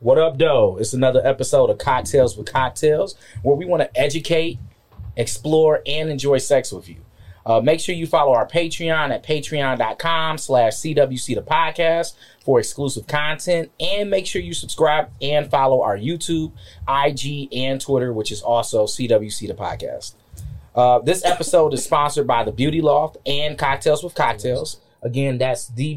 What up, though? It's another episode of Cocktails with Cocktails, where we want to educate, explore, and enjoy sex with you. Make sure you follow our Patreon at patreon.com/CWC the podcast for exclusive content. And make sure you subscribe and follow our YouTube, IG, and Twitter, which is also CWC the podcast. This episode is sponsored by the Beauty Loft and Cocktails with Cocktails. Again, that's the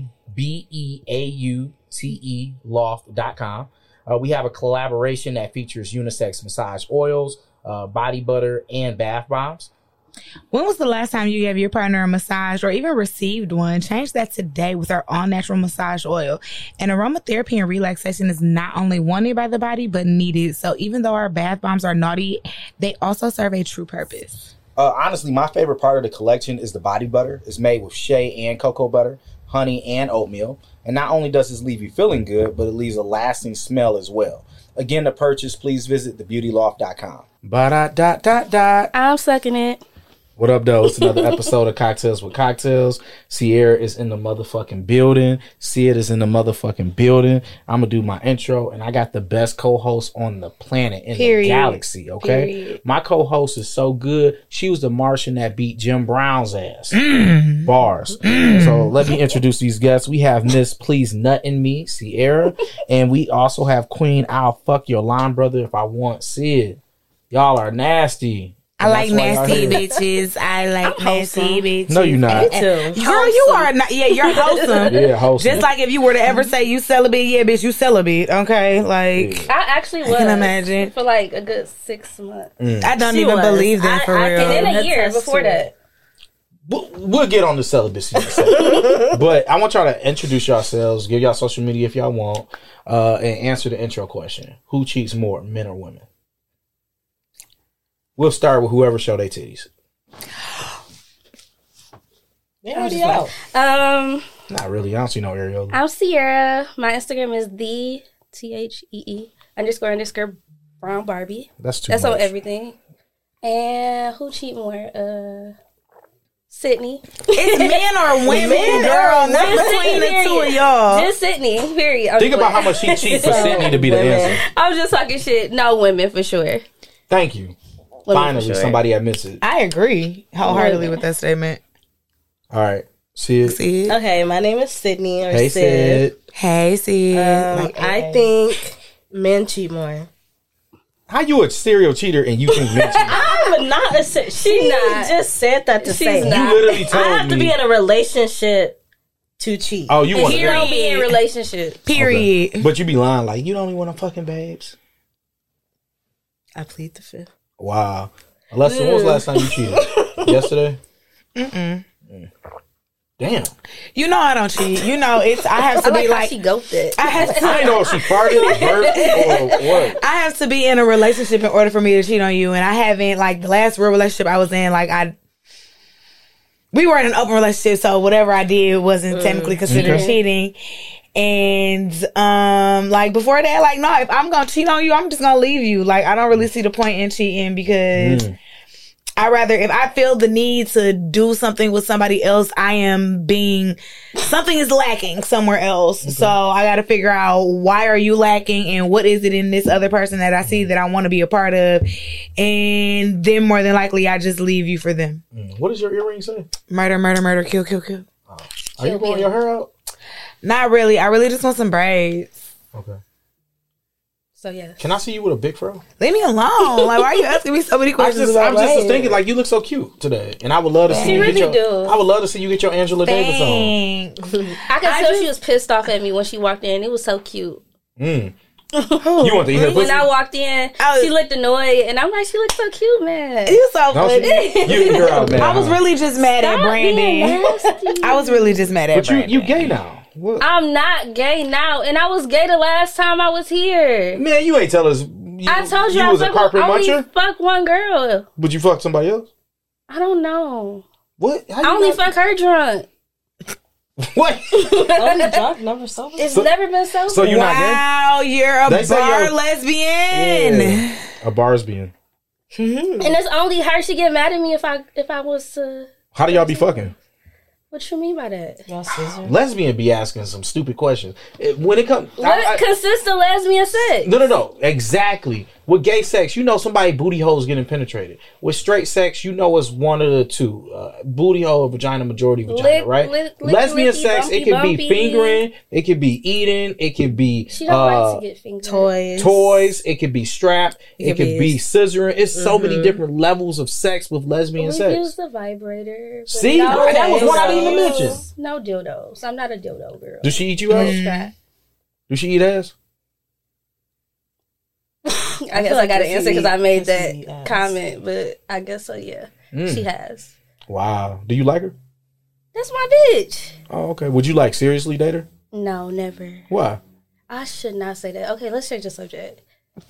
BEAUTE loft.com. We have a collaboration that features unisex massage oils, body butter, and bath bombs. When was the last time you gave your partner a massage or even received one? Change that today with our all-natural massage oil. And aromatherapy and relaxation is not only wanted by the body, but needed. So even though our bath bombs are naughty, they also serve a true purpose. Honestly, my favorite part of the collection is the body butter. It's made with shea and cocoa butter, honey, and oatmeal. And not only does this leave you feeling good, but it leaves a lasting smell as well. Again, to purchase, please visit thebeautyloft.com. Ba-da-da-da-da. I'm sucking it. What up, though? It's another episode of Cocktails with Cocktails. Sierra is in the motherfucking building. Sid is in the motherfucking building. I'm going to do my intro, and I got the best co-host on the planet, in the galaxy, okay? Period. My co-host is so good. She was the Martian that beat Jim Brown's ass. Bars. So let me introduce these guests. We have Miss Please Nut in Me, Sierra, and we also have Queen I'll Fuck Your Line Brother If I Want, Sid. Y'all are nasty. I like nasty bitches. I like nasty bitches. No, you're not. Me too. Girl, you are not. Yeah, you're wholesome. Yeah, wholesome. Just like if you were to ever say you celibate, yeah, bitch, you celibate. Okay, like I actually was. I can imagine for like a good 6 months. I don't even believe that for real. And then a year before that. We'll get on the celibacy, but I want y'all to introduce yourselves, give y'all social media if y'all want, and answer the intro question: Who cheats more, men or women? We'll start with whoever show their titties. Yeah, already out. Not really. I don't see no areola. I'm Sierra. My Instagram is _Brown Barbie. That's much. On everything. And who cheat more? Sydney. It's men or women, girl. Not between the two of y'all. Just Sydney. Period. Think about how much she cheats for Sydney to be the answer. I was just talking shit. No, women for sure. Thank you. Finally, somebody admits it. I agree wholeheartedly with that statement. All right. Sid. Okay, my name is Sydney. Or hey, Sid. Hey, Sid. I think men cheat more. How you a serial cheater and you think men cheat? I'm not a She just said that to say. You literally told me. I have to be in a relationship to cheat. Oh, you want to don't be in a relationship. Period. Okay. But you be lying like, you don't even want to fucking babes. I plead the fifth. Wow. Alexa, when was the last time you cheated? Yesterday? Damn. You know I don't cheat. You know I have to be like she goped it. I know if she farted or burped or what. I have to be in a relationship in order for me to cheat on you, and I haven't. Like the last real relationship I was in, we were in an open relationship, so whatever I did wasn't technically considered cheating. And before that, no, if I'm gonna cheat on you, I'm just gonna leave you. Like I don't really see the point in cheating because I rather, if I feel the need to do something with somebody else, something is lacking somewhere else. Okay. So I got to figure out why are you lacking and what is it in this other person that I see that I want to be a part of, and then more than likely I just leave you for them. What does your earring say? Murder, murder, murder, kill, kill, kill. Oh. Are you growing your hair out? Not really. I really just want some braids. Okay. So yeah. Can I see you with a big fro? Leave me alone. Why are you asking me so many questions? I'm just thinking, you look so cute today, and I would love to see you get your. I would love to see you get your Angela Davis on. I could tell she was pissed off at me when she walked in. It was so cute. You want to eat her pussy? When I walked in, she looked annoyed, and I'm like, she looks so cute, man. You so funny. Girl, man. I was really just mad at Brandon. I was really just mad at Brandon. But you gay now. What? I'm not gay now, and I was gay the last time I was here. Man, you ain't tell us. I told you I was a carpet muncher. Fuck one girl. Would you fuck somebody else? I don't know. What? I only fuck her drunk. What? Only drunk, never sober. It's never been sober. So you're not gay? Wow, you're a bar lesbian. Yeah, a barsbian. And it's only her. She get mad at me if I was. How do y'all be fucking? What What you mean by that? Y'all scissor. Lesbian be asking some stupid questions. When it comes, What consists of lesbian sex? No. Exactly. With gay sex, you know somebody booty holes getting penetrated. With straight sex, you know it's one of the two. Booty hole, vagina, majority vagina, right? Lesbian sex, it could be fingering, it could be eating, it could be She don't like to get fingered. toys, it could be strap, it could be scissoring. It's so many different levels of sex with lesbian We sex. use the vibrator. but See, no that was what I didn't even dildos. mention. No dildos. I'm not a dildo girl. Does she eat you out? Strap. Does she eat ass? I guess I got to like answer because I made that yes. comment, but I guess so. Yeah, she has. Wow. Do you like her? That's my bitch. Oh, okay. Would you like seriously date her? No, never. Why? I should not say that. Okay, let's change the subject.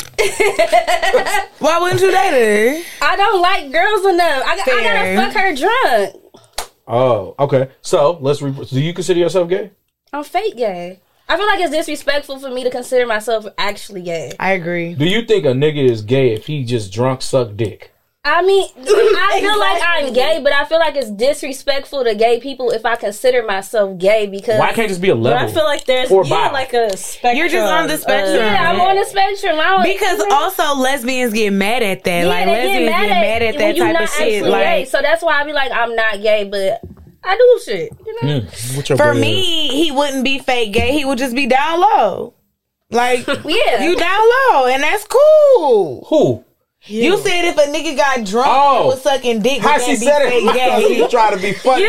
Why wouldn't you date her? I don't like girls enough. I gotta fuck her drunk. Oh, okay. So do you consider yourself gay? I'm fake gay. I feel like it's disrespectful for me to consider myself actually gay. I agree. Do you think a nigga is gay if he just drunk suck dick? I mean, I feel like I'm gay, but I feel like it's disrespectful to gay people if I consider myself gay because Why can't it just be a But level? I feel like there's Or bi. like a spectrum. You're just on the spectrum. yeah, I'm on the spectrum. Because also lesbians get mad at that. yeah, Like they lesbians get mad at when that you're type not of shit. actually Like gay. So that's why I be like, I'm not gay, but I do shit. You know? What's your for gay me, he wouldn't be fake gay. He would just be down low. Like Yeah. you down low, and that's cool. Who? You said if a nigga got drunk Oh. and was sucking dick, How would she that be said fake it? She gay? trying to be funny.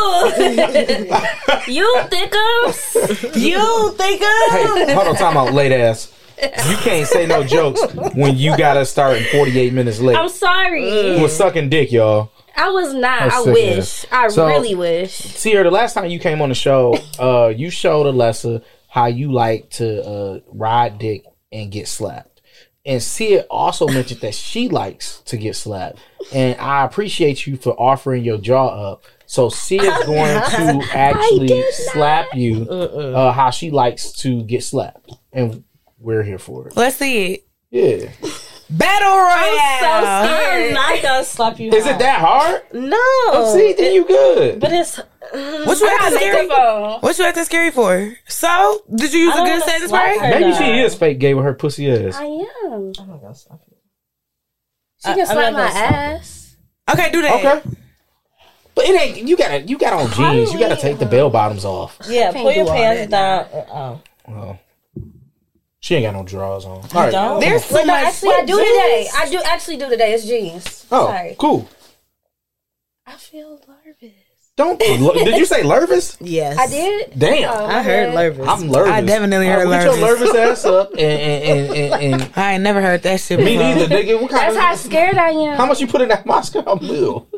You thickums. You think Hey, hold on, time out, late ass. You can't say no jokes when you gotta start in 48 minutes late. I'm sorry. You was sucking dick, y'all. I was not. That's I sick wish. ass. I So- really wish. Sierra, the last time you came on the show, you showed Alessa how you like to ride dick and get slapped. And Sia also mentioned that she likes to get slapped. And I appreciate you for offering your jaw up. So Sia's going to actually slap you how she likes to get slapped. And we're here for it. Let's see it. Yeah. Battle Royale. I'm not gonna slap you. Is it that hard? No. See, then you good. But it's. What you acting scary? Microphone. What you acting scary for? So, did you use I a don't good wanna setting slap spray? her. Maybe she is fake gay with her pussy ass. I am. I'm not gonna slap you. She can slap I'm my not gonna slap ass. Okay, do that. Okay. But it ain't, you got on jeans. You got to take the bell bottoms off. Yeah, can't pull your do all pants that down. Oh. She ain't got no drawers on. All right. don't? There's so But no, much. actually, I do today. I do actually do today. It's jeans. Oh, Sorry. cool. I feel nervous. Don't. Did you say nervous? Yes. I did. Damn. Oh, I heard okay. nervous. I'm nervous. I definitely heard Get your nervous. nervous ass up and I ain't never heard that shit me before. neither, nigga. What kind That's how of, scared I am. how much you put in that Moscow Mule?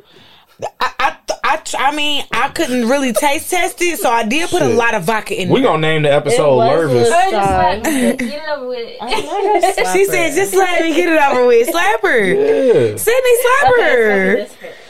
I mean, I couldn't really taste test it, so I did put a Shit. lot of vodka in We it. gonna name the episode was Nervous. a- Just slap me. Get it over with. She said, just slap me, get it over with. Slap her. Yeah. Sydney, slap her.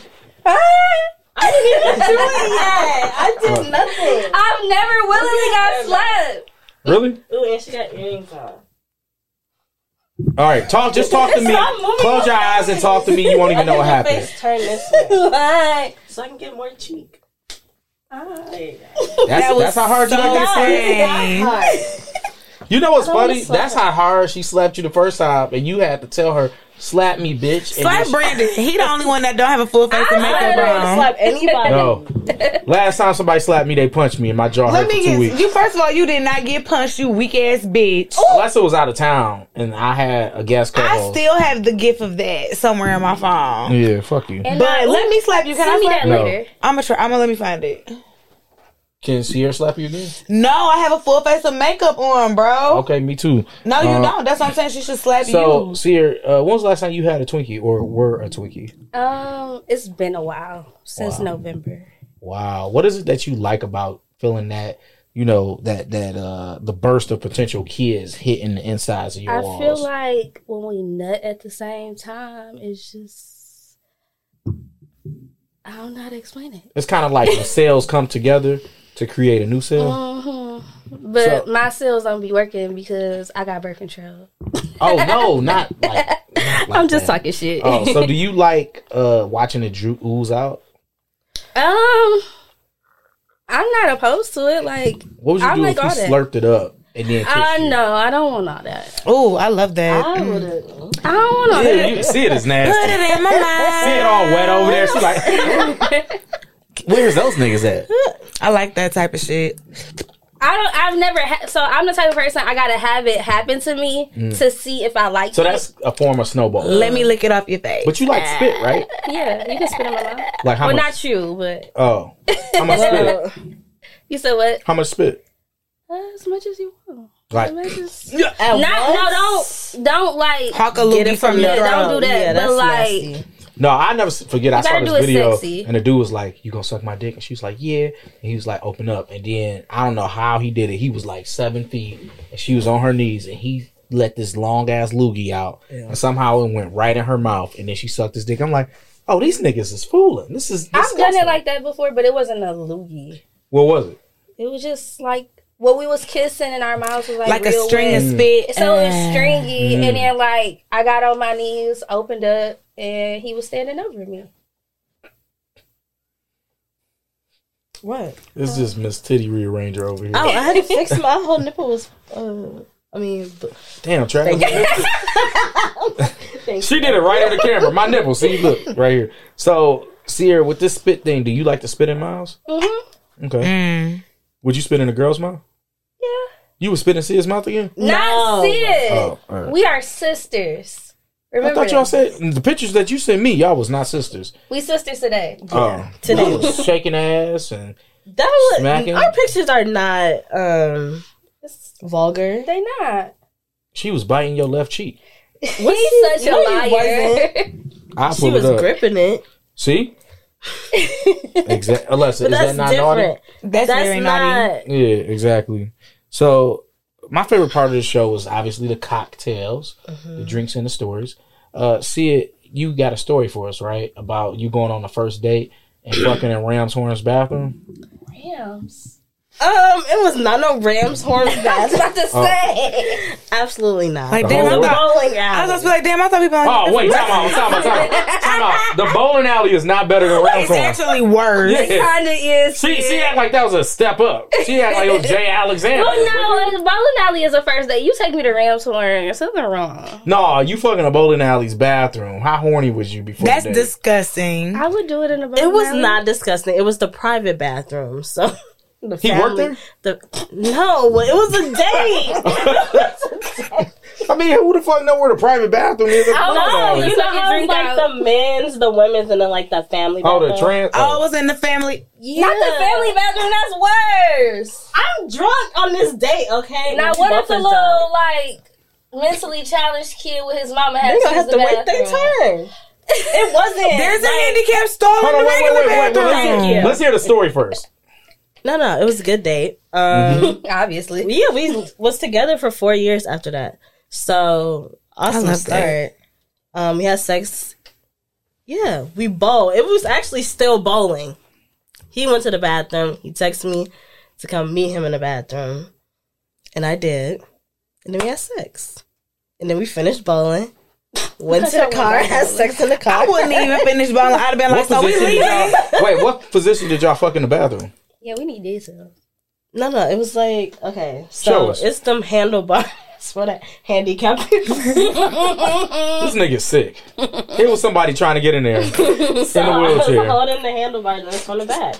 I didn't even do it yet. I did nothing. I've never willingly got slapped. Really? Ooh, and she got earrings on. All right. Just talk to me. Stop moving Close your your eyes and talk to me. You won't even know what Your happened. face turn this way What? so I can get more cheek. There you go. That's how hard you so get insane. You know what's I don't wanna funny? slap That's her. how hard she slapped you the first time, and you had to tell her, "Slap me, bitch." And Slap then Brandon. He the only one that don't have a full face of I makeup don't on. slap anybody. No. Last time somebody slapped me, they punched me, and my jaw Let hurt for me 2 get weeks. you. First of all, you did not get punched, you weak ass bitch. Unless it was out of town, and I had a guest I co-host. still have the gift of that somewhere in my phone. Yeah, fuck you. And But let me slap you. Can I send me slap that you? No. later. I'm gonna try. I'm gonna let me find it. Can Sierra slap you again? No, I have a full face of makeup on, bro. Okay, me too. No, you don't. That's what I'm saying. She should slap So, you. Sierra, when was the last time you had a Twinkie or were a Twinkie? It's been a while since Wow. November. Wow. What is it that you like about feeling that, you know, that the burst of potential kids hitting the insides of your I walls? feel like when we nut at the same time, it's just I don't know how to explain it. It's kind of like when cells come together to create a new cell. But So- my cells don't be working because I got birth control. Oh no, not like I'm just that. talking shit. Oh, so do you like watching it ooze out? I'm not opposed to it. Like, What would you I do like if all he that. slurped it up and then kissed you? No, I don't want all that. Oh, I love that. I would have. I don't want all Yeah, that. you can see it is nasty. Put it in my mouth. See it all wet over there. She's like, where's those niggas at? I like that type of shit. I've never had. So I'm the type of person I gotta have it happen to me to see if I like So it. that's a form of snowball. Let me lick it off your face. But you like spit, right? Yeah, you can spit in my mouth. Like how Well, much? not you, but Oh, how much spit? you said what? How much spit? As much as you want. Like, As much as... At No, don't like. Hawk a loogie from the Yeah, throat. don't do that. Yeah, but that's like, nasty. no, I never forget. I saw gotta this do it video, sexy. and the dude was like, "You gonna suck my dick?" And she was like, "Yeah." And he was like, "Open up." And then I don't know how he did it. He was like 7 feet, and she was on her knees, and he let this long ass loogie out, and somehow it went right in her mouth, and then she sucked his dick. I'm like, "Oh, these niggas is fooling. This is I've disgusting." done it like that before, but it wasn't a loogie. What was it? It was just like what we was kissing, and our mouths was Like a real string of wet. spit. So it was stringy, and then like I got on my knees, opened up, and he was standing over me. What? This is just Miss Titty Rearranger over here. Oh, I had to fix my whole nipple was. Damn, Travis. Thank She did it right on the camera. My nipple. See, look right here. So, Sierra, with this spit thing, do you like to spit in mouths? Mm-hmm. Okay. Would you spit in a girl's mouth? Yeah. You would spit in Sia's mouth again? Not Sid. Oh, all right. We are sisters. I Remember thought y'all that? said the pictures that you sent me, y'all was not sisters. We sisters today. Oh, today. you was shaking ass and That was Smacking? our pictures are not vulgar. They not. she was biting your left cheek. He's such a No, he liar. I She pulled was it up. gripping it. See? Exactly. Alessa, But is that's that not naughty? different. That's very naughty. Yeah, exactly. So my favorite part of the show was obviously the cocktails, the drinks, and the stories. Sia, you got a story for us, right? About you going on the first date and fucking in Ramshorn's bathroom. Rams. It was not no Rams horns I was about bath. to say. Absolutely not. Like, The damn, I whole thought, bowling I was alley. gonna be like, damn, I thought people like, Oh wait, time out. The bowling alley is not better than it's Ramshorn. actually worse. Yeah. Kinda is. She act like that was a step up. She act like it was Jay Alexander. Well, no, bowling alley is a first date. You take me to Ramshorn. There's something wrong. No, you fucking a bowling alley's bathroom. How horny was you before? That's the date? disgusting. I would do it in a bowling It was alley. not disgusting. It was the private bathroom. So the He worked there? No, it was a date. I mean, who the fuck know where the private bathroom is? At the bowling No, alley? you Suck know your how drink like out. the men's, the women's, and then like the family Oh, bathroom. the trans. Oh, it was in the family. Yeah. Not the family bathroom. That's worse. I'm drunk on this date, okay? Now, With what if the bumpers little like mentally challenged kid with his mama down. had They to gonna use have the to wait their bathroom? turn. It wasn't. There's a like, handicap stall Hold in on, the wait. regular Let's bathroom. hear, let's hear the story first. No, it was a good date. Obviously. Yeah, we was together for 4 years after that. So awesome love start. We had sex. Yeah, we bowled. It was actually still bowling. He went to the bathroom. He texted me to come meet him in the bathroom, and I did. And then we had sex. And then we finished bowling. Went to the car. Had sex in the car. I wouldn't even finish bowling. I'd have been like, so we position did leaving? y'all, wait, what position did y'all fuck in the bathroom? Yeah, we need details. No, it was like, okay. Show So us. it's them handlebars for that handicap people. This nigga's sick. It was somebody trying to get in there. So In the I was wheelchair. holding the handlebars and it's on the back.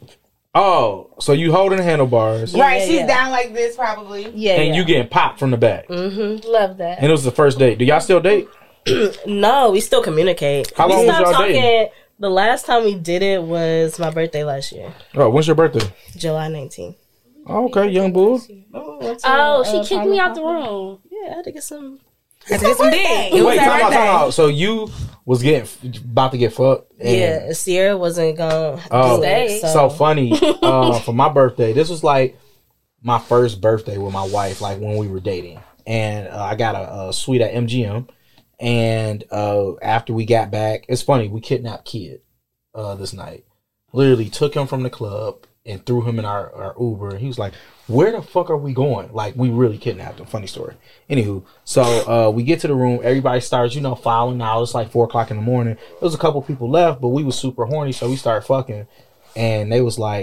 Oh, so you holding the handlebars Right, Yeah, she's yeah. down like this probably. Yeah, and you getting popped from the back. Love that. And it was the first date. Do y'all still date? No, we still communicate. How long we was stopped y'all dating? The last time we did it was my birthday last year, Oh, when's your birthday? July 19th. Oh, okay, young bull. Oh, she kicked me out the room. Yeah, I had to get some. Had to get some dick. It was Wait, her time birthday. out. So you was about to get fucked? And Yeah, Sierra wasn't gonna Oh, stay. so funny. For my birthday, this was like my first birthday with my wife, like when we were dating. And I got a suite at MGM. And after we got back, it's funny, we kidnapped Kid this night. Literally took him from the club and threw him in our Uber. And he was like, where the fuck are we going? Like, we really kidnapped him. Funny story. Anywho, so we get to the room. Everybody starts, filing out. It's like 4 o'clock in the morning. There was a couple people left, but we was super horny, so we started fucking. And they was like,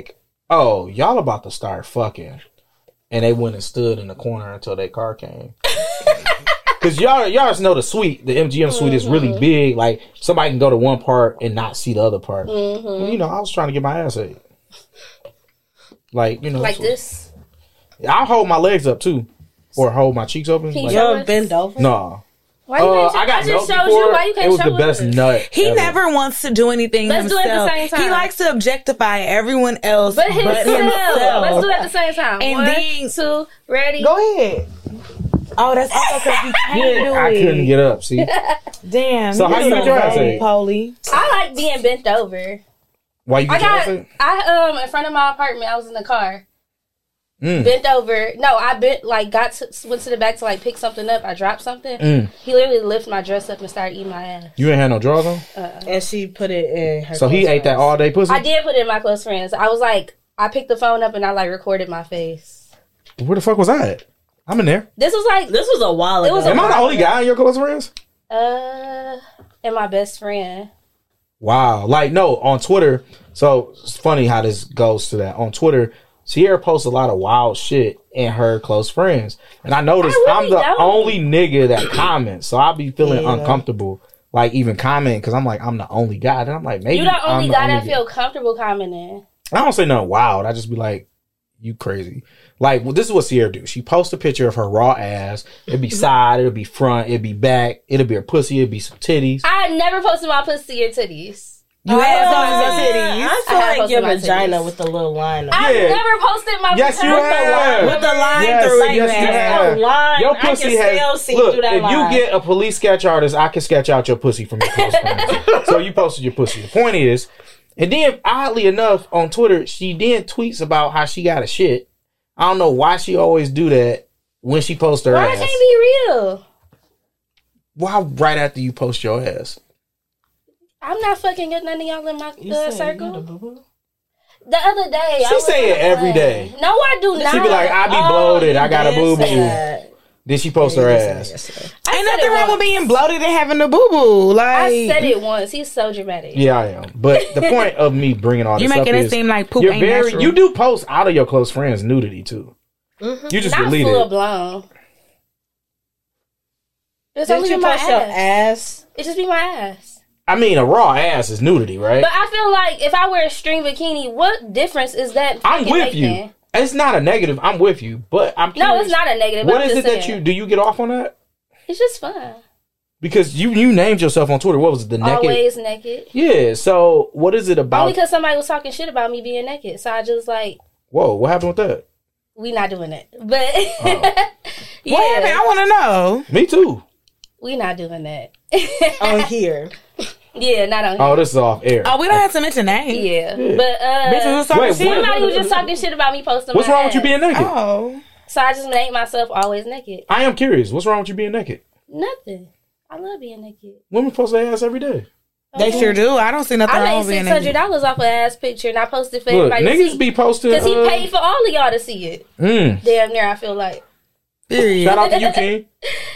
oh, y'all about to start fucking. And they went and stood in the corner until their car came. Because y'all know the suite, the MGM suite is really big. Like, somebody can go to one part and not see the other part. Well, you know, I was trying to get my ass ate. Like, you know. Like this? I'll hold my legs up, too. Or hold my cheeks open. Can Like, you show You us? bend over? no. Why you can't show? I got I just milk showed before. you. Why you can't It was show the best us? nut He ever. never wants to do anything Let's do it himself. at the same time. He likes to objectify everyone else But himself. Let's do it at the same time. And 1, then- 2, ready? Go ahead. Oh, that's also because he can't do I it. couldn't get up, see? Damn. So how you get your ass ate? Polly. I like being bent over. Why you I get your ass got, ate? in front of my apartment, I was in the car. Mm. Bent over. No, I bent, like, went to the back to, like, pick something up. I dropped something. Mm. He literally lifted my dress up and started eating my ass. You ain't had no drawers on? And she put it in her So he clothes ate that first. all day pussy? I did put it in my close friends. I was like, I picked the phone up and I, like, recorded my face. Where the fuck was I at? I'm in there. This was, like, This was a while It ago. was a Am I the only guy in your close friends? and my best friend. Wow. Like, no, on Twitter. So it's funny how this goes to that. On Twitter, Sierra posts a lot of wild shit in her close friends. And I noticed I'm the don't. only nigga that comments. So I'll be feeling uncomfortable, like, even commenting, because I'm like, I'm the only guy. Then I'm like, maybe You the only I'm guy that feel comfortable commenting. I don't say nothing wild. I just be like, you crazy. Like, well, this is what Sierra do. She posts a picture of her raw ass. It'd be side, it'll be front, it'd be back, it'll be her pussy, it'd be some titties. I never posted my pussy or titties. You had some of your I titties. feel I have like your posted my vagina titties. with the little line. on it. I Yeah. never posted my Yes, you vagina. have. With the line Yes, through it, yes, you you have. have. Line. Your I can pussy still has. see Look, through that if line. you get a police sketch artist, I can sketch out your pussy from your close friends. So you posted your pussy. The point is, and then oddly enough, on Twitter, she then tweets about how she got a shit. I don't know why she always do that when she posts her Why ass. can't be real? Why right after you post your ass? I'm not fucking with none of y'all in my You said you got a circle. boo-boo? The other day, She say it every day. No, I do not. She be like, I be bloated. I got a boo boo. Then she post her ass. I Ain't said nothing it wrong once. with being bloated and having a boo boo. Like, I said it once. He's so dramatic. Yeah, I am. But the point of me bringing all this you're up making it is seem like poop you're ain't very. natural. You do post out of your close friends nudity too. Mm-hmm. You just Not delete full it. blown. It's Did only you my post your ass. ass? It just be my ass. I mean, a raw ass is nudity, right? But I feel like if I wear a string bikini, what difference is that? I'm fucking with making? you. It's not a negative. I'm with you, but I'm curious. No, it's not a negative. What I'm is just it that saying. you do? You get off on that It's just fun. because you named yourself on Twitter. What was it? The naked. Always naked. Yeah. So what is it about? Only because somebody was talking shit about me being naked. So I just like, Whoa! What happened with that? we not doing it. But yeah, what happened? I want to know. Me too. we not doing that. On here. Yeah, not on. Oh, this is off air. Oh, we don't have to mention names. Yeah, Yeah. but Bitches was talking Wait, shit. what? somebody was just talking shit about me posting. What's my wrong with you ass. being naked? Oh. So I just made myself always naked. I am curious. What's wrong with you being naked? Nothing. I love being naked. Women post their ass every day. They sure do. I don't see nothing I wrong made with being $600 off an ass picture and I posted for Look, everybody to niggas see. be posting. Because he paid for all of y'all to see it. Damn near, I feel like. Period. Shout out to you, King.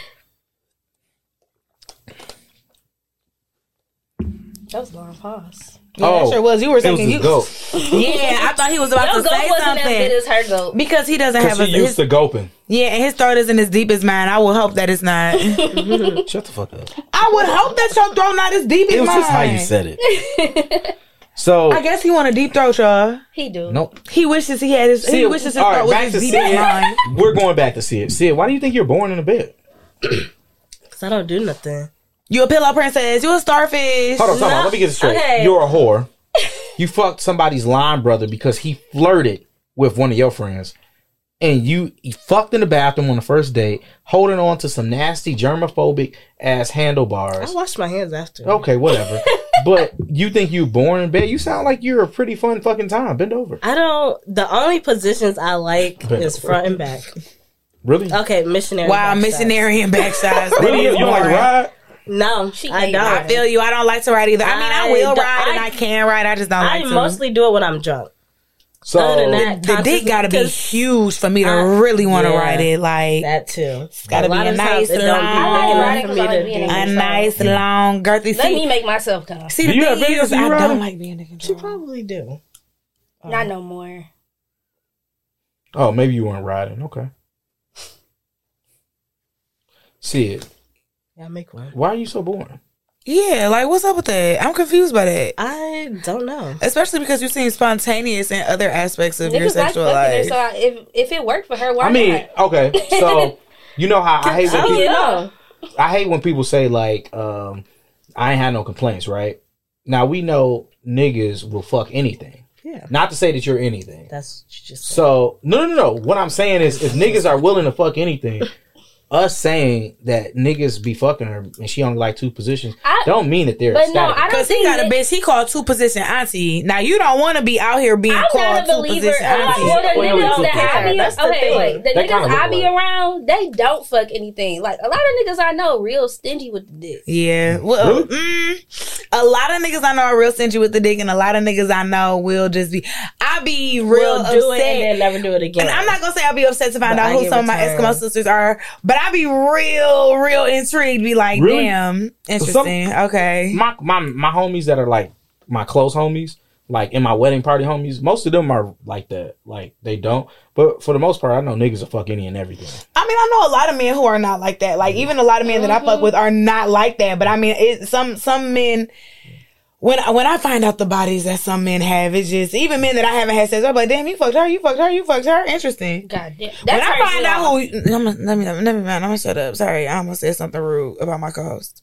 That was a long pause. Yeah, that sure was. You were it was saying the you. goat. Yeah, I thought he was about Your to goat say wasn't as good something. as her goat. Because he doesn't Because have a. she used to goping. Yeah, and his throat isn't as deep as mine. I would hope that it's not. Shut the fuck up. I would hope that your throat not as deep as It was mine. just how you said it. So I guess he want a deep throat, y'all. He do. nope. He wishes he had his. See, He wishes his all right, throat was back as to deep as mine. Sid. We're going back to Sid. Sid, why do you think you're born in a bed? Because I don't do nothing. You a pillow princess. You a starfish. Hold on. Let me get this straight. Okay. You're a whore. You fucked somebody's line brother because he flirted with one of your friends. And you fucked in the bathroom on the first date, holding on to some nasty germophobic ass handlebars. I washed my hands after. Okay, whatever. But you think you born in bed? You sound like you're a pretty fun fucking time. Bend over. I don't. The only positions I like is front and back. Really? Okay, missionary. Wow, back missionary and backside. Really? You don't like to ride? shots. No, She I hate don't. I feel you. I don't like to ride either. I mean, I will ride and I can ride. I just don't I like to. mostly do it when I'm drunk. So Other than that, The dick gotta be because huge for me to really want to yeah. ride it. Like that too. gotta A lot be a of nice times it don't be long- I like enough riding for 'cause me I like to being do in a that. nice long girthy Let me seat. make myself come. See, Do the you have thing videos is, of you I riding? don't like being in She control. probably do. Not no more. Oh, maybe you weren't riding. Okay. See it. Yeah, make one. Why are you so boring? Yeah, like what's up with that? I'm confused by that. I don't know. Especially because you seem spontaneous in other aspects of your Niggas like sexual fucking her, life. so if it worked for her, why I mean, not? okay. So you know how I hate when Oh, people, you know. I hate when people say like, I ain't had no complaints, right? Now we know niggas will fuck anything. Yeah. Not to say that you're anything. That's what you just said. So no. What I'm saying is, if niggas are willing to fuck anything, us saying that niggas be fucking her and she only like 2 positions don't mean that they're But no, ecstatic. I don't Because he think got a bitch he called 2-position auntie. Now you don't want to be out here being I'm called not a believer. 2-position auntie. Well, the Wait, niggas wait, that I be, that's the okay, thing. wait, the That niggas kinda look I be like- around, they don't fuck anything. Like a lot of niggas I know, real stingy with the dick. Yeah. Well, Really? a lot of niggas I know are real stingy with the dick, and a lot of niggas I know will just be. I be real We'll do it upset. and then never do it again. And I'm not gonna say I'll be upset to find But out I who get some of my returned. Eskimo sisters are, but I be real intrigued. Be like, Really? damn, interesting. Okay. my homies that are like my close homies, like in my wedding party homies, most of them are like that. Like they don't. But for the most part, I know niggas will fuck any and everything. I mean, I know a lot of men who are not like that. Like even a lot of men that I fuck with are not like that. But I mean, some men. When I find out the bodies that some men have, it's just even men that I haven't had sex. I'm like, damn, you fucked her. Interesting. God damn. When I find out who, let me shut up. Sorry, I almost said something rude about my co-host.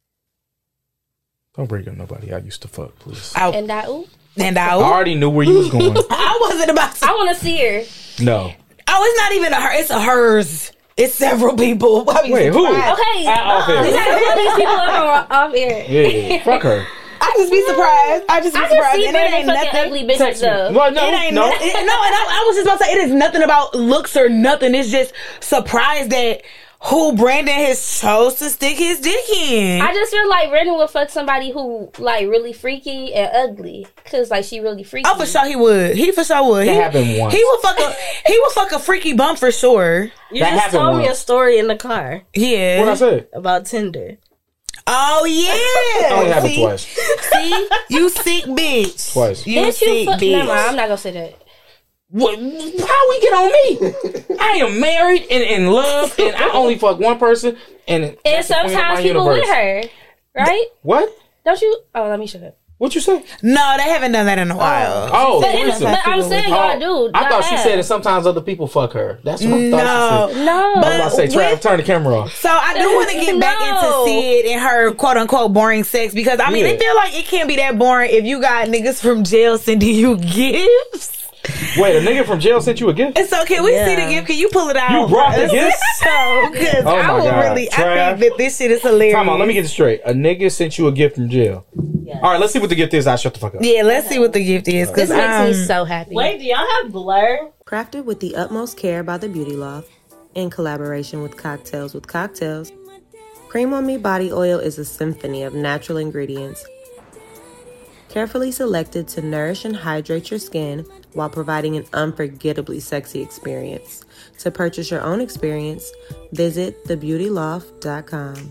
Don't bring up nobody I used to fuck, please. And I I already knew where you was going. I wasn't about to. I want to see her. No. Oh, it's not even a her. It's a hers. It's several people. Wait, who? Okay, Off air. you gotta pull these people up off air. Yeah, fuck her. I just be surprised. I just see And really fucking ugly bitches Text me. though. Well, no, It ain't no. no. I was just about to say it is nothing about looks or nothing. It's just surprised that who Brandon has chose to stick his dick in. I just feel like Brandon would fuck somebody who like really freaky and ugly, cause like she really freaky. Oh, for sure he would. He for sure would. That He happened once. He would fuck a freaky bum for sure. You That just happened told me a once. story in the car Yeah. What I said? about Tinder. Oh yeah. Only happened See? twice. See, you sick bitch. Twice. You Didn't you sick fuck? bitch. Never mind, I'm not gonna say that. What? How we get on me? I am married and in love, and I only fuck one person. And that's the queen of sometimes my people universe. with her, right? What? Don't you? Oh, let me shut up. What you say? No, they haven't done that in a while. Oh, But, listen. but I'm saying y'all do. I thought she y'all said that have. sometimes other people fuck her. That's what I thought she said. No, I was about to say, Trav, with- turn the camera off. So I do want to get back into No. Sid and her quote unquote boring sex because I mean Yeah. I feel like it can't be that boring if you got niggas from jail sending you gifts. Wait, a nigga from jail sent you a gift? And so can we see the Yeah. gift? Can you pull it out? You brought the gift? So because Oh I my will God. really I Trav. think that this shit is hilarious. Come on, let me get this straight. A nigga sent you a gift from jail. Yes. All right, let's see what the gift is. I shut the fuck up. Yeah, let's see what the gift is this because makes me so happy. Wait, do y'all have Blur? Crafted with the utmost care by the Beauty Loft in collaboration with Cocktails with Cocktails. Cream on Me body oil is a symphony of natural ingredients, carefully selected to nourish and hydrate your skin while providing an unforgettably sexy experience. To purchase your own experience, visit thebeautyloft.com.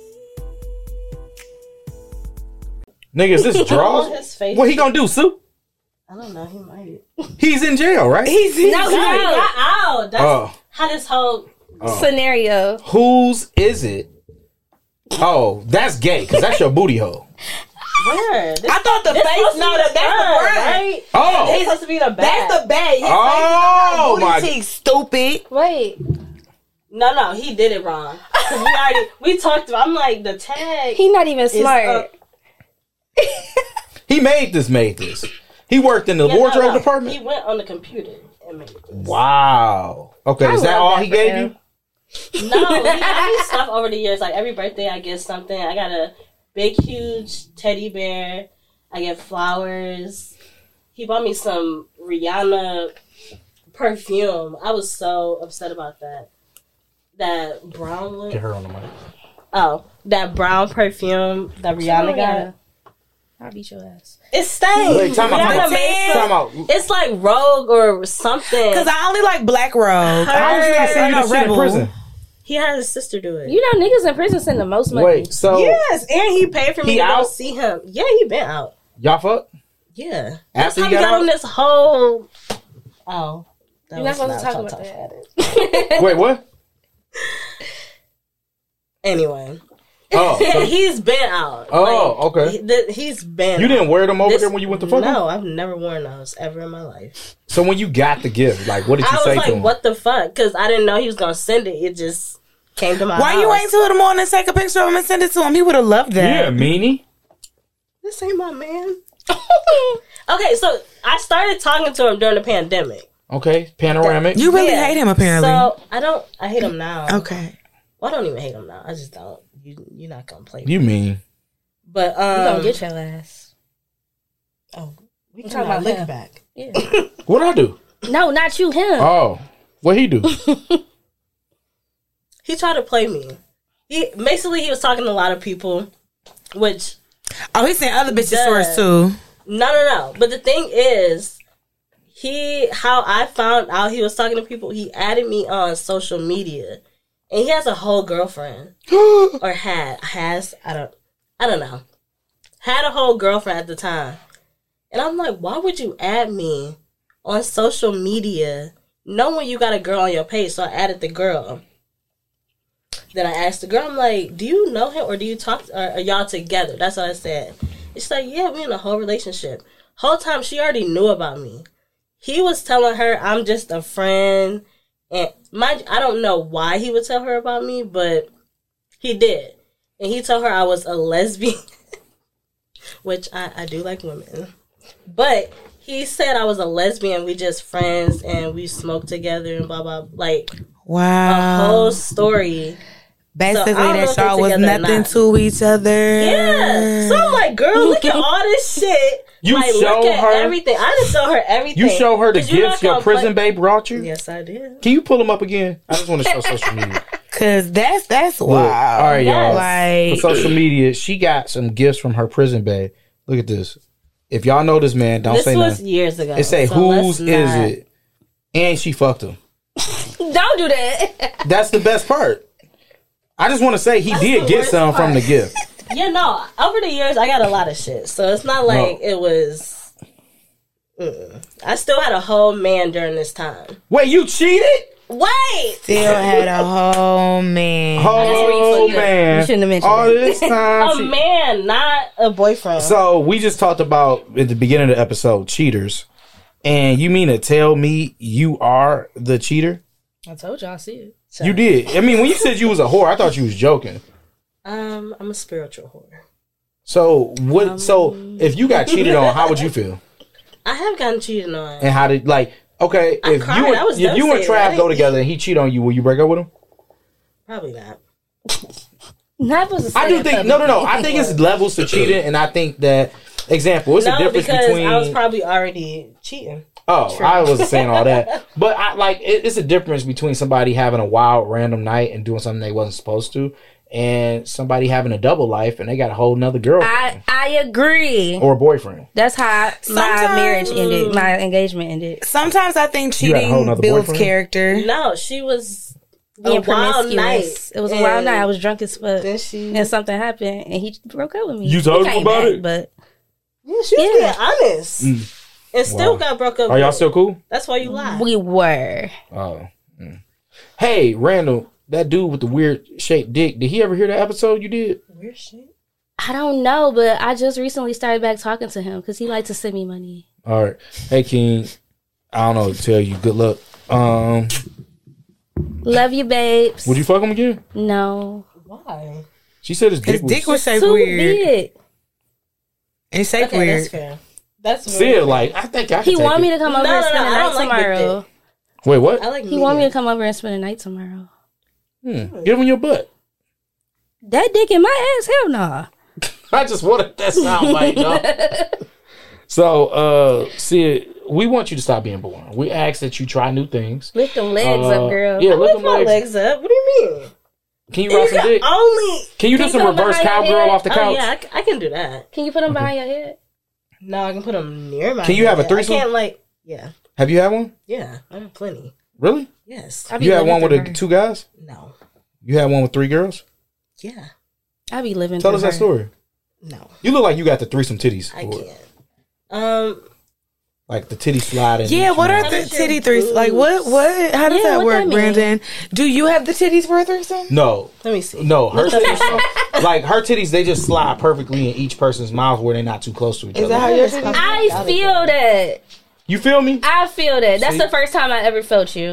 Nigga, is this draws? On his face. What he gonna do, Sue? I don't know. He might. He's in jail, right? No, He no. got out. That's Oh. how this whole. Scenario. Whose is it? Oh, that's gay, because that's your booty hole. Where? This, I thought the this face. supposed to No, be that's the front, front. right? Oh! It's supposed to be the back. That's the bag. His Oh, face is not my- booty cheek, stupid. Wait, No, he did it wrong. 'Cause we talked about. I'm like the tag. he not even smart. He made this. He worked in the Yeah, wardrobe no. department? He went on the computer and made it. Wow. Okay, I is that love all that he for gave him. you? No, he got me stuff over the years. Like every birthday, I get something. I got a big, huge teddy bear. I get flowers. He bought me some Rihanna perfume. I was so upset about that. That brown one. Get her on the mic. Oh, that brown perfume that Rihanna got. I'll beat your ass. It's stained. Wait, time out. Rihanna made some- Time out. It's like Rogue or something. Because I only like Black Rogue. How was you gonna send you this shit in prison? He had his sister do it. You know, niggas in prison send the most money. Wait, so Yes, and he paid for me He to go out? see him. Yeah, he been out. y'all fuck? Yeah. That's After how he we got got on out? this whole. Oh. You're not supposed to talk about that. Wait, what? Anyway. Oh, so He's been out. Oh, okay. He's been you didn't out. wear them over there when you went to fuck him? No, I've never worn those ever in my life. So when you got the gift, like, what did you I say was to like, him? what the fuck? Because I didn't know he was going to send it. It just came to my house. Why you ain't till the morning and take a picture of him and send it to him? He would have loved that. Yeah, meanie. This ain't my man. Okay, so I started talking to him during the pandemic. Okay, panoramic. You really hate him, apparently. So I hate him now. Okay. Well, I don't even hate him now. I just don't. You're not going to play with You mean? But, You gonna get your ass. Oh, we I'm can talking about look him. back. Yeah. What'd I do? No, not you, him. Oh, what he do? He tried to play me. He was talking to a lot of people, which Oh, he sent other bitches Duh. stories too. no. But the thing is, how I found out he was talking to people, he added me on social media, and he has a whole girlfriend, or has I don't know, had a whole girlfriend at the time, and I'm like, why would you add me on social media knowing you got a girl on your page? So I added the girl. Then I asked the girl, I'm like, do you know him or do you talk, or are y'all together? That's what I said. It's like, yeah, we in a whole relationship. Whole time she already knew about me. He was telling her I'm just a friend. And I don't know why he would tell her about me, but he did. And he told her I was a lesbian, which I do like women. But he said I was a lesbian. We just friends and we smoke together and blah, blah. Like, Wow. a whole story. Basically, So, I don't know that if y'all they was together or nothing not. to each other. Yeah. So I'm like, girl, look at all this shit. You like, show look at her- everything. I didn't show her everything. You show her the 'Cause you're gifts not your gonna prison play- babe brought you? Yes, I did. Can you pull them up again? I just want to show social media. Cause that's Look, wild. all right, y'all. Like, For social media, she got some gifts from her prison babe. Look at this. If y'all know this man, don't This say was nothing. years ago. It say, so whose let's is not- it? And she fucked him. Don't do that. That's the best part. I just want to say he did the get worst some from part. the gift. Yeah, no. Over the years, I got a lot of shit. So it's not like it was. I still had a whole man during this time. Wait, you cheated? Wait! still had a whole man. Oh, You man. shouldn't have mentioned All that. this time. A she- man, not a boyfriend. So we just talked about at the beginning of the episode cheaters, and you mean to tell me you are the cheater? I told y'all, I see it. You did. I mean, when you said you was a whore, I thought you was joking. I'm a spiritual whore. So what? So if you got cheated on, how would you feel? I have gotten cheated on. And how did okay? I If cried. you I was and devastated. Trav I go didn't together and he cheat on you, will you break up with him? Probably not. Not supposed to say I do that think publicly. no. I think it's levels to cheating, and I think that example. It's a No, difference because between. I was probably already cheating. Oh, I wasn't saying all that, but it's a difference between somebody having a wild random night and doing something they wasn't supposed to, and somebody having a double life and they got a whole nother girlfriend I agree. or boyfriend. That's how my Sometimes- marriage ended. My engagement ended. Sometimes I think You had a whole cheating nother builds boyfriend? character. No, she was Being a wild promiscuous. night. It was a wild And night. I was drunk as fuck. Then she, And something happened, and he broke up with me. You He told him came about back, it? But yeah, she was Yeah. being honest. And still Wow. got broke up. Are y'all with. still cool? That's why you lied. we were. Oh. Hey, Randall, that dude with the weird shaped dick. Did he ever hear the episode you did? Weird shit. I don't know, but I just recently started back talking to him because he liked to send me money. All right. Hey, King. I don't know what to tell you. Good luck. Love you, babes. Would you fuck him again? No. Why? She said his dick His dick was shaped Too weird. big. It's shaped Okay, weird. that's fair. That's See weird. it like I think I. He could want take me it. to come over No, and no, spend no, the I night don't like big tomorrow. Wait, what? I like. He want me to come over and spend the night tomorrow. Get him in your butt. That dick in my ass? Hell nah. I just wanted that sound like no. So, see, we want you to stop being boring. We ask that you try new things. Lift them legs up, girl. Yeah, I lift lift them my legs. legs up. What do you mean? Can you rock some dick? Only. Can you do you some put 'em reverse behind your cowgirl head? off the Oh couch? yeah, I can do that. Can you put them behind your head? No, I can put them near my. Can you have a head. threesome? I can't Yeah, Have you had one? yeah. I have plenty. Really? Yes. I be You had living one with through the her. 2 guys? No. You had one with 3 girls? Yeah. I be living Tell through us that her. story. No. You look like you got the threesome titties. I can't. Like the titty slide in. Yeah, each what are mouth. the titty threes? Like what? How does Yeah, that what work, that mean? Brandon? Do you have the titties for a threesome? No, Let me see. no. Her titties, like her titties, they just slide perfectly in each person's mouth where they're not too close to each Is other. that how your titties? I feel that. You feel me? I feel that. That's See? the first time I ever felt you.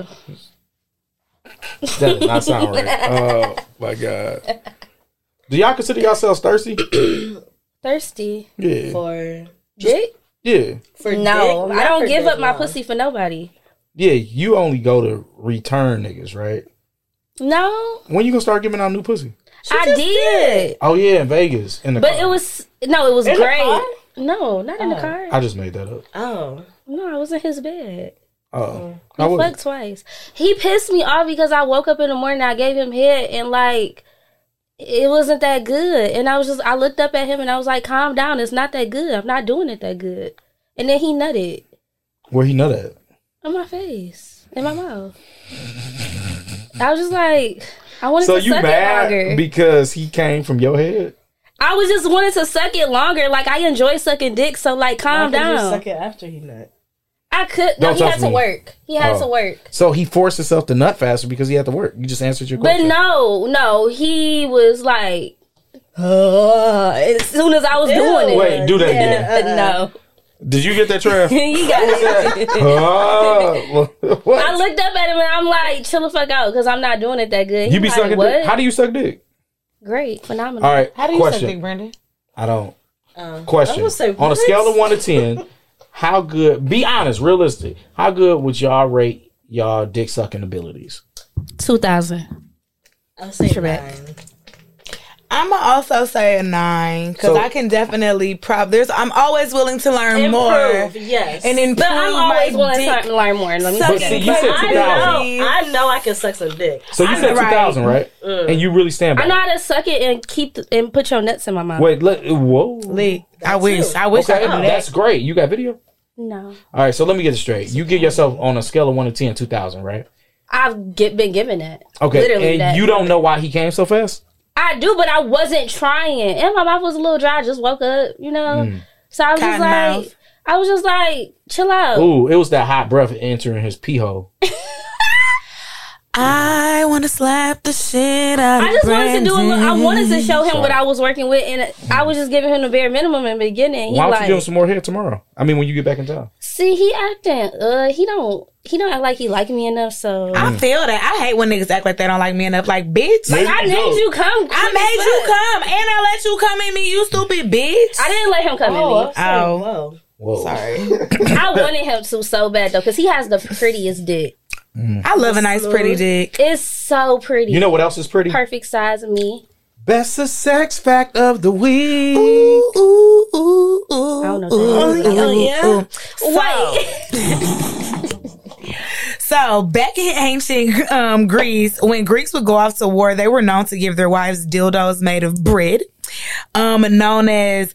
That does not sound right. Oh my god. Do y'all consider yourselves thirsty? Thirsty. Yeah. For Dick? Yeah. No, dick? I Not don't for give dick, up my no. pussy for nobody. Yeah, you only go to return niggas, right? No, When you gonna start giving out new pussy? I did. Oh yeah, in Vegas. In the But car. it was the great. car? No, not in the car. I just made that up. Oh. No, I was in his bed. Oh. He How was fucked twice. He pissed me off because I woke up in the morning, I gave him head, and like it wasn't that good. And I looked up at him and I was like, calm down, it's not that good. I'm not doing it that good. And then he nutted Where he nut at? on my face, in my mouth. I was just like, I wanted So to you suck it mad longer. because he came from your head? I was just wanted to suck it longer. Like I enjoy sucking dick, so like calm Why couldn't you down. suck it after he nut? I could. No, Don't he had touch to me. work. He had Oh. to work. So he forced himself to nut faster because he had to work. You just answered your But question. no, he was like, as soon as I was doing it. Wait, do that again. No. Did you get that, Trev? He got it. Oh, what? I looked up at him and I'm like, chill the fuck out because I'm not doing it that good. You be He sucking like, what? dick? How do you suck dick? Great, phenomenal. All right, How do you question. suck dick, Brandon? I don't. I Question. was gonna say, On a what? scale of 1 to 10, how good, be honest, realistic, how good would y'all rate y'all dick sucking abilities? 2000. I'll say Correct. 9. I'm gonna also say a 9 because So- I can definitely I'm always willing to learn more Improve, yes. and improve But I'm always my willing dick. to learn more. Let me Suck say But see, that. you said I 2000. know. I know I can suck some dick. So you said Right. 2000, right? And you really stand by I know how to suck it and and put your nuts in my mouth. Wait, whoa. Lee, I That wish too. I wish I Okay, could do that. that's great. You got video? No. All right, so let me get it straight. You give yourself on a scale of 1 to 10, 2000, right? I've been given that. Okay, Literally and that. you don't know why he came so fast? I do, but I wasn't trying. And my mouth was a little dry. I just woke up, you know? So I was just Cotton like, mouth. I was just like, chill out. Ooh, it was that hot breath entering his pee hole. I want to slap the shit out of I just wanted to do it. I wanted to show him Sorry. what I was working with, and I was just giving him the bare minimum in the beginning. He Why don't like, you give him some more hair tomorrow? I mean, when you get back in town. see, he acting. He don't act like he like me enough. So I feel that. I hate when niggas act like they don't like me enough. Like, bitch, Maybe I you made do. you come. I made you come and I let you come in me, you stupid bitch. I didn't let him come in me. Oh. Whoa. Whoa. Sorry. I wanted him to so bad though, because he has the prettiest dick. I love a nice pretty dick. It's so pretty. You know what else is pretty? Perfect size of me. Best of sex fact of the week. Ooh, ooh, ooh, ooh. I don't know. What Wait. So back in ancient Greece, when Greeks would go off to war, they were known to give their wives dildos made of bread, known as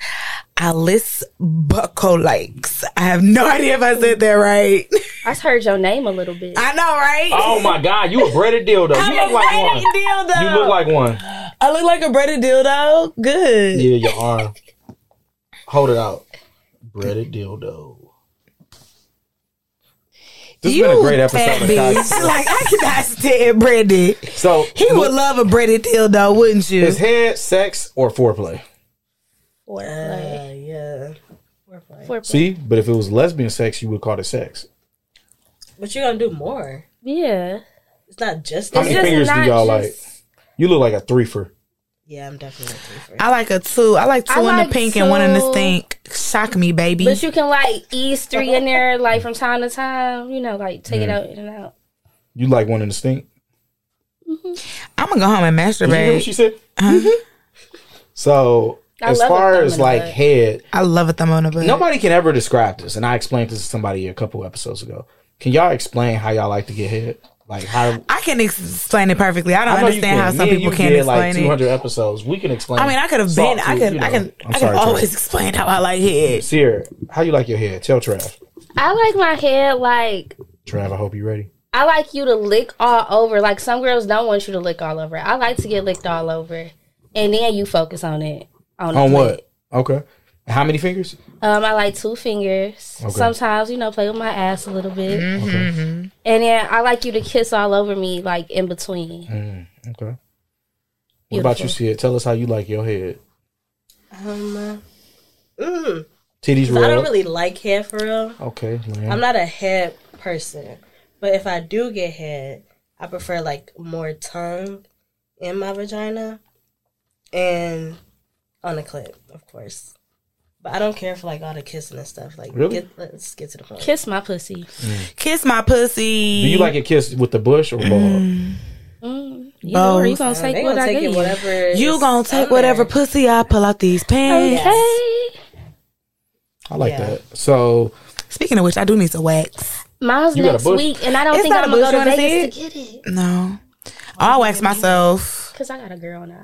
alisbakoliks. I have no idea if I said that right. I just heard your name a little bit. I know, right? Oh my God, you a breaded dildo. I'm You look a like breaded one. dildo. You look like one. I look like a breaded dildo. Good. Yeah, your arm. Hold it out. Breaded dildo. This has been a great fat episode of bitch. Cocktails. Like, I cannot stand breaded. So He would love a breaded dildo, wouldn't you? is head sex or foreplay? Foreplay. Yeah. Foreplay. See, but if it was lesbian sex, you would call it sex. But you're gonna do more. Yeah. It's not just How It's many just fingers do not y'all just- like? You look like a threefer. Yeah, I'm definitely a three. I like a 2. I like 2 I in like the pink and 1 in the 2. stink. Shock me, baby. But you can like ease 3 in there, like from time to time. You know, like take it out in and out. You like one in the stink? I'm gonna go home and Did you hear what masturbate. she said? So I as love a far thumb as in the like butt. head, I love a thumb on the butt. nobody can ever describe this, and I explained this to somebody a couple episodes ago. Can y'all explain how y'all like to get head? Like how? I can explain it perfectly. I don't I know you understand how can. some Me and people you can't did explain like it. 200 episodes. We can explain. I mean, I could have Salt been. I too, could. you know. I can. I'm I sorry, can always Trav. explain how I like head. Sierra, how you like your head? Tell Trav. I like my head like Trav, I hope you ready. I like you to lick all over. Like some girls don't want you to lick all over. I like to get licked all over, and then you focus on it. On what? Okay. How many fingers? I like 2 fingers. Okay. Sometimes, play with my ass a little bit. Okay. And then I like you to kiss all over me, like in between. Okay. What about you, Sia? Tell us how you like your head. Titties I real. don't really like head for real. Okay. Man. I'm not a head person, but if I do get head, I prefer like more tongue in my vagina and on the clit, of course. But I don't care for like all the kissing and stuff. Like, Really? let's get to the point. Kiss my pussy. Kiss my pussy. Do you like it kissed with the bush or bald? You gonna take They what gonna I take give it you. whatever. You is gonna take on whatever there. pussy I pull out these pants. Okay. I like Yeah. that. So, Speaking of which, I do need some wax. Mine's You got a next bush? week, and I don't It's think not I'm a gonna bush. go You to wanna see Vegas to get it. No, I'll wax myself. Cause I got a girl now.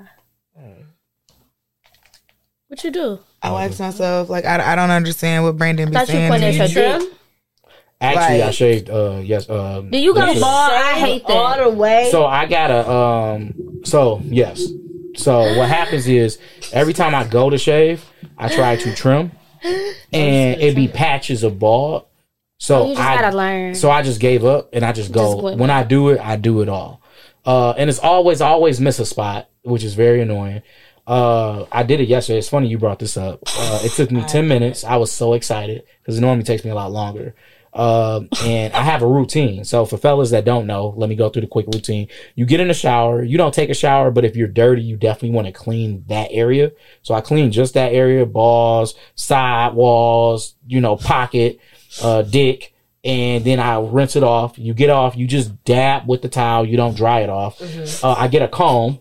What you do? I wax myself. Like I don't understand what Brandon be Thought you saying. pointed to at me. your dick. actually, I Like- shaved, yes. Do you go yesterday. bald? I hate all that. the way. So I gotta so yes. So what happens is every time I go to shave, I try to trim and it be patches of bald. So You just gotta learn. So I just gave up and I just go. Just went When I do it all. And it's I always miss a spot, which is very annoying. I did it yesterday. It's funny you brought this up. It took me 10 minutes. I was so excited because it normally takes me a lot longer. And I have a routine. So for fellas that don't know, let me go through the quick routine. You get in the shower. You don't take a shower, but if you're dirty, you definitely want to clean that area. So I clean just that area, balls, side walls, pocket, dick. And then I rinse it off. You get off. You just dab with the towel. You don't dry it off. I get a comb.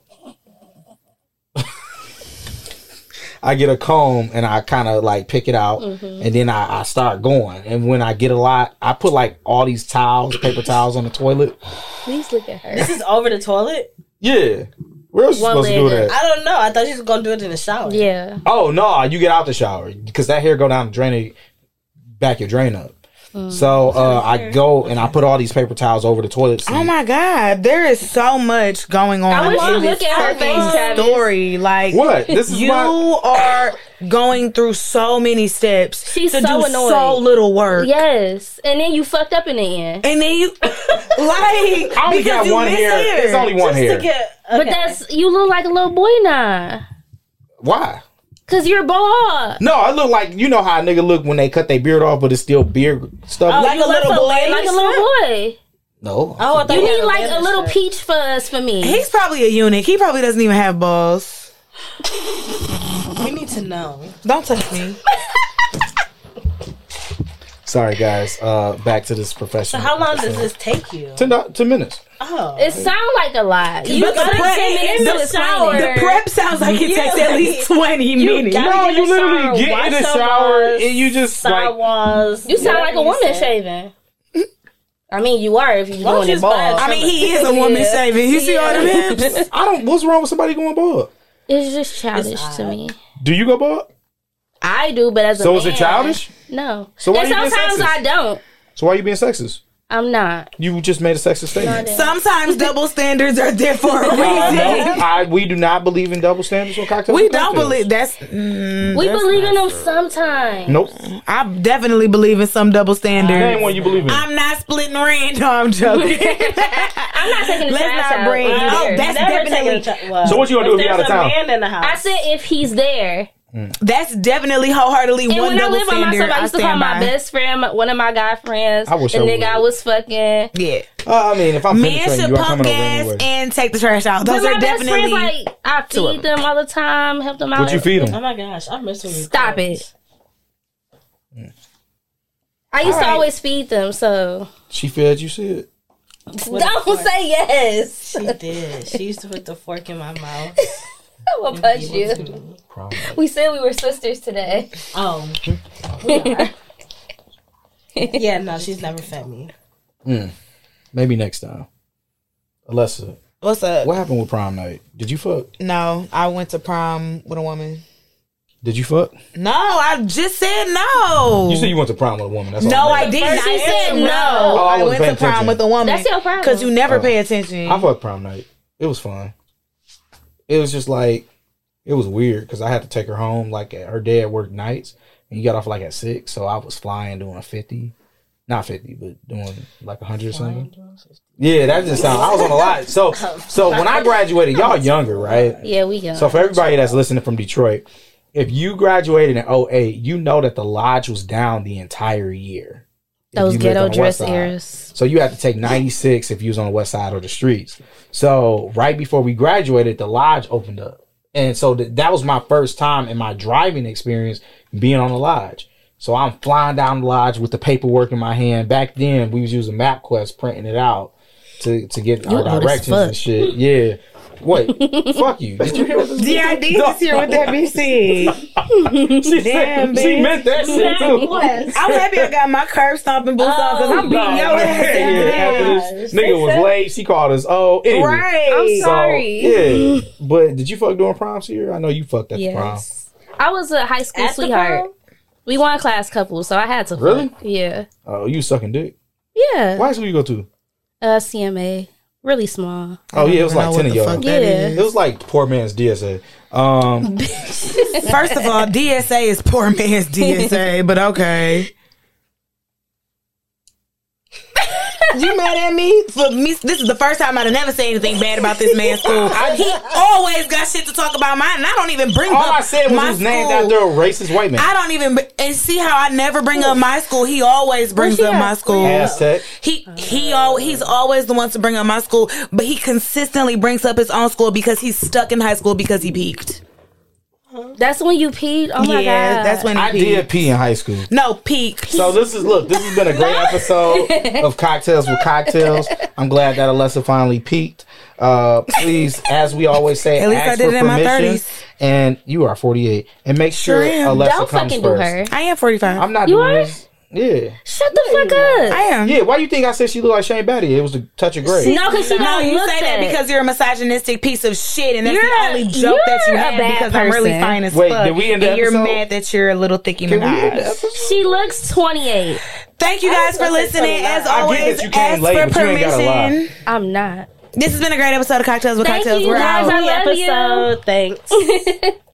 I get a comb and I kind of like pick it out, and then I start going. And when I get a lot, I put like all these towels, paper towels on the toilet. Please look at her. This is over the toilet? Yeah. Where else you supposed to do One-legged. that? I don't know. I thought you was going to do it in the shower. Yeah. Oh, no. You get out the shower because that hair go down the drain, back your drain up. So I go and I put all these paper towels over the toilet seat. Oh my God, there is so much going on I wish you in look this at her face, fucking Travis. story. Like What? This is you are going through so many steps She's to so do annoyed. so little work. Yes. And then you fucked up in the end. And then you like I only because got you one miss hair. It's only one hair. But you look like a little boy now. Why? Cause you're bald. No, I look like, you know how a nigga look when they cut their beard off, but it's still beard stuff. like you a little look boy. Like a little boy. No. Oh, I thought You had need like banana a little strip. peach fuzz for me. He's probably a eunuch. He probably doesn't even have balls. We need to know. Don't touch me. Sorry, guys. Back to this professional. So how long does this take you? 10 minutes. Oh. It sounds like a lot. You But the got prep- 10 minutes the to explain shower- it. The prep sounds like it takes at least 20 minutes. gotta No, get in you the shower, literally get in wash the your shower balls, and you just like. sidewalls. You sound like a woman said. shaving. I mean, you are if you're Why don't doing you it just buy bald. a I mean, he is a woman Yeah. shaving. You see all the hips? I don't. What's wrong with somebody going bald? It's just childish to odd. me. Do you go bald? I do, but as a So man, is it childish? No. So why and you being sometimes sexist? I don't. So why are you being sexist? I'm not. You just made a sexist statement. Sometimes double standards are there for a reason. No, we do not believe in double standards on cocktails. We and don't cocktails. believe that's. We believe in them sometimes. Nope. I definitely believe in some double Name standards. one you believe in. I'm not splitting random. I'm joking. I'm not taking the Let's trash not out. bring- if Oh, you're there. that's Never definitely- taking a well, So what you gonna do if you there's out of town? a man in the house. I said if he's there. That's definitely wholeheartedly And one when I double lived by standard. myself, I used to call stand my by. best friend, one of my guy friends, I wish the I nigga would. I was fucking. Yeah. I mean, if I'm Men penetrating should you, I'm pump coming over gas anyway. and take the trash out. Those But are my best definitely. friends, like, I feed them all the time, help them out. What you feed Oh them? my gosh, I miss when you Stop cooked. it. I used to always feed them, so She fed you shit. don't say yes. She did. She used to put the fork in my mouth. I will punch you. We said we were sisters today. Oh. We are. Yeah, no, she's never fed me. Maybe next time. Alessa, What's up? what happened with prom night? Did you fuck? No, I went to prom with a woman. Did you fuck? No, I just said no. You said you went to prom with a woman. That's all. No, I didn't. First you I said said no. no. Oh, I I wasn't went paying to prom attention. with a woman. That's your problem. Because you never pay attention. I fucked prom night. It was fun. It was just like, It was weird because I had to take her home. Like her dad worked nights, and he got off like at 6. So I was flying doing 50, not 50, but doing like 100 or something. Yeah, that just sounds. I was on a lot. So when I graduated, y'all younger, right? Yeah, we young. So for everybody that's listening from Detroit, if you graduated in 08, you know that the lodge was down the entire year. Those ghetto dress eras. So you had to take 96 if you was on the west side or the streets. So right before we graduated, the lodge opened up. And so that was my first time in my driving experience being on the lodge. So I'm flying down the lodge with the paperwork in my hand. Back then, we was using MapQuest, printing it out to get our directions and shit. Yeah. Wait, fuck you. Did you hear what this Yeah, I did just hear what that bitch said. Damn, bitch. She meant that shit too. I'm happy I got my curb stomping boots on because I'm beating your ass. After this nigga was late, she called us. Oh, anyway. Right. I'm sorry. Yeah. But did you fuck during proms here? I know you fucked at the prom. Yes. I was a high school At the sweetheart. prom? We won class couple, so I had to. Really? Fuck. Yeah. Oh, you sucking dick. Yeah. What high school you go to? CMA. Really small. Oh, yeah, it was like 10 of y'all. Yeah. It was like poor man's DSA. First of all, DSA is poor man's DSA, but okay. You mad at me? For me, this is the first time I'd have never said anything bad about this man's school. He always got shit to talk about mine, and I don't even bring All up I said was my he was named school. after a racist white man. I don't even, and see how I never bring up my school. He always brings up my school. Aztec. He's always the one to bring up my school, but he consistently brings up his own school because he's stuck in high school because he peaked. That's when you peed? Oh my Yeah, God. that's when he I peaked. did pee in high school. No, peak. So this has been a great episode of Cocktails with Cocktails. I'm glad that Alessa finally peaked. Please, as we always say, At least ask I did for it in my permission. 30s. And you are 48. And make sure am. Alessa Don't comes fucking first. do her. I am 45. I'm not You doing are? this. Yeah. Shut the fuck up. I am. Yeah, why do you think I said she looked like Shane Battier? It was the touch of gray. No, because she No, don't you look say that because you're a misogynistic piece of shit, and that's You're the a- only joke that you you're a have bad because I'm really person. fine as Wait, fuck. did we end the and you're episode? mad that you're a little thicky Can we end the Minaj. episode? She looks 28. Thank you guys for listening. As I get always, that you came ask late, for but you ain't gotta lie. permission. I'm not. This has been a great episode of Cocktails with Thank Cocktails. you We're guys. out. I love you. Episode. Thanks.